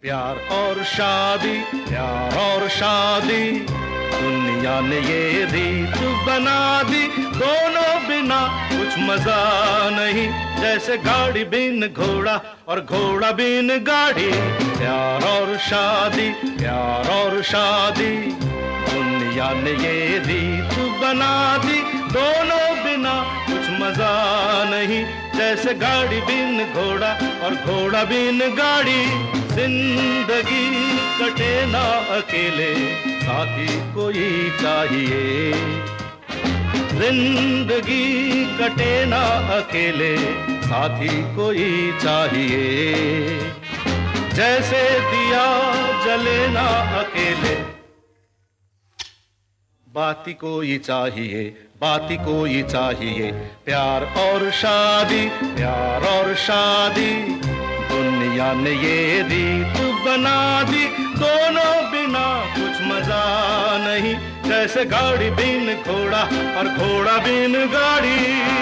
प्यार और शादी, प्यार और शादी, दुनिया ने ये रीत बना दी। दोनों बिना कुछ मजा नहीं, जैसे गाड़ी बिन घोड़ा और घोड़ा बिन गाड़ी। प्यार और शादी, प्यार और शादी, दुनिया ने ये रीत बना दी। दोनों बिना कुछ मजा नहीं, जैसे गाड़ी बिन घोड़ा और घोड़ा बिन गाड़ी। जिंदगी कटे ना अकेले, साथी कोई चाहिए। जिंदगी कटे ना अकेले, साथी कोई चाहिए। जैसे दिया जले ना अकेले, बाती कोई चाहिए, बाती कोई चाहिए। प्यार और शादी, प्यार और शादी, दुनिया ने ये रीत बना दी। दोनों बिना कुछ मजा नहीं, जैसे गाड़ी बिन घोड़ा और घोड़ा बिन गाड़ी।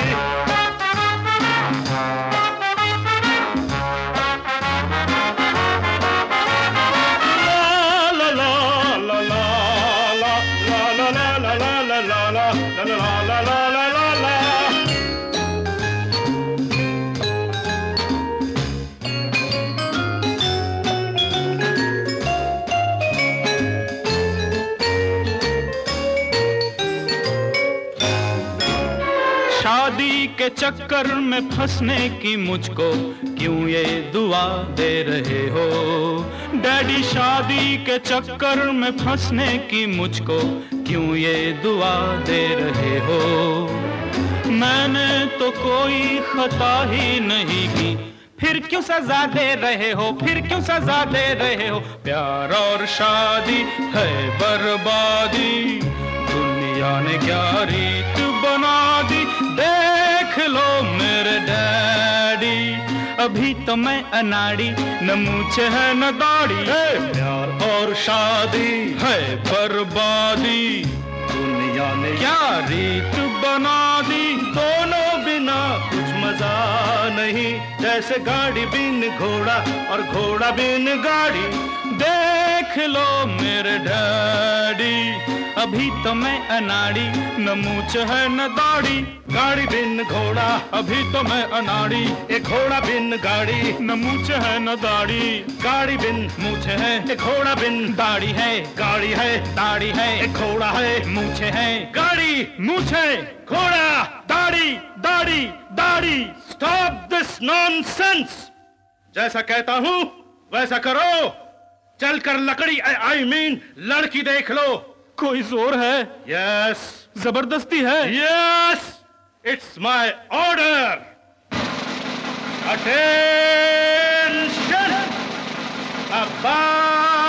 शादी के चक्कर में फंसने की मुझको क्यों ये दुआ दे रहे हो डैडी। शादी के चक्कर में फंसने की मुझको क्यों ये दुआ दे रहे हो। मैंने तो कोई खता ही नहीं की, फिर क्यों सजा दे रहे हो, फिर क्यों सजा दे रहे हो। प्यार और शादी है बर्बादी, दुनिया ने क्या रीत बना दी। देख लो मेरे डैडी, अभी तो मैं अनाड़ी, न मूंछ है न दाढ़ी। प्यार और शादी है बर्बादी, दुनिया ने क्या रीत बना दी। दोनों बिना कुछ मजा नहीं, जैसे गाड़ी बिन घोड़ा और घोड़ा बिन गाड़ी। देख लो मेरे डैडी, अभी तो मैं अनाड़ी, न मूंछ है न दाढ़ी। गाड़ी बिन घोड़ा, अभी तो मैं अनाड़ी, एक घोड़ा बिन गाड़ी। न मूंछ है न दाढ़ी। गाड़ी बिन मूंछ है, एक घोड़ा बिन दाढ़ी है, गाड़ी है, दाढ़ी है, एक घोड़ा है, मूंछ है, गाड़ी, मूंछ है, घोड़ा, दाढ़ी, दाढ़ी, दाढ़ी। Stop this nonsense. जैसा कहता हूँ वैसा करो। चलकर लकड़ी आई मीन लड़की देख लो। कोई जोर है? यस। जबरदस्ती है? Yes, it's my order. Attention, अब